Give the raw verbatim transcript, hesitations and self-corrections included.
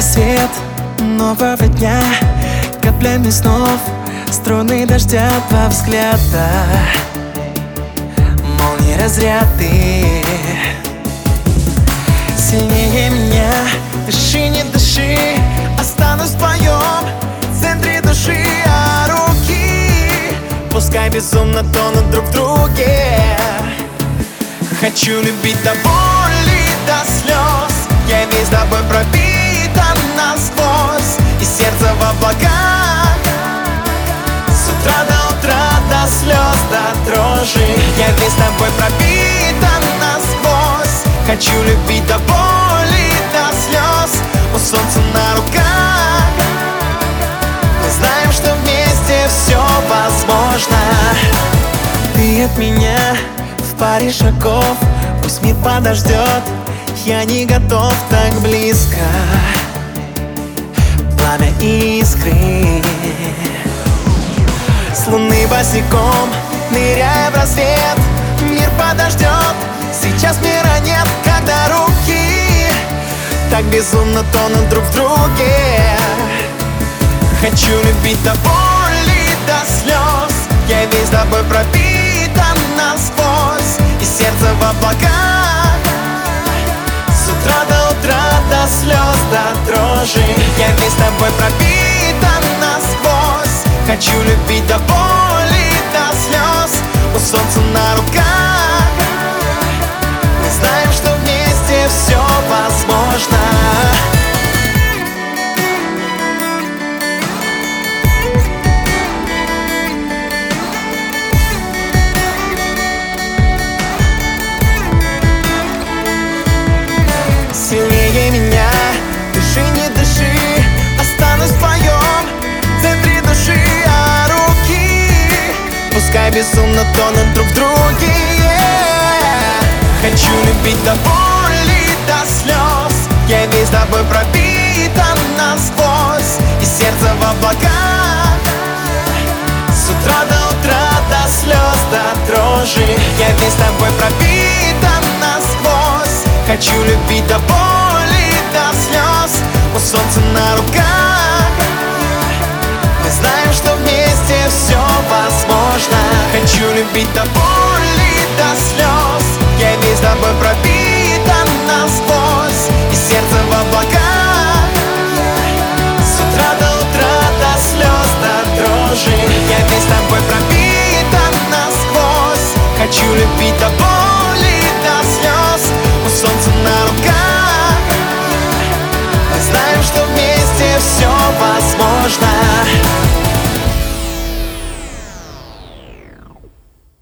рассвет нового дня, каплями снов, струны дождя, два взгляда, молнии, разряды. Сильнее меня, дыши, не дыши, останусь в твоем центре души, а руки пускай безумно тонут друг в друге. Хочу любить до боли, до слез, я весь тобой пропитан насквозь, и сердце в облаках. С утра до утра, до слез, до дрожи, я весь тобой пропитан насквозь. Хочу любить до боли, до слез, у солнца на руках. Мы знаем, что вместе все возможно. Ты от меня в паре шагов, пусть мир подождет, я не готов так близко. Пламя искры, с луны босиком, ныряя в рассвет, мир подождет. Сейчас мира нет, когда руки так безумно тонут друг в друге. Хочу любить до боли, до слез, я весь тобой пропитан насквозь, и сердце в облаках. С утра до утра, до слез, до дрожи, я весь тобой пропитан насквозь. Хочу любить до боли, до слез, у солнца на руках. Мы знаем, что вместе все возможно. Сильнее меня, дыши, не дыши, останусь в твоем центре души, а руки пускай безумно тонут друг в друге. Хочу любить до боли, до слез, я весь тобой пропитан насквозь, и сердце в облаках. С утра до утра, до слез, до дрожи, я весь тобой пропитан насквозь. Хочу любить до боли, до слез, у солнца на руках. Мы знаем, что вместе все возможно. Хочу любить до боли, до слез, я весь тобой пропитан насквозь, и сердце в облаках. С утра до утра, до слез, до дрожи, я весь тобой пропитан насквозь. Хочу любить до боли.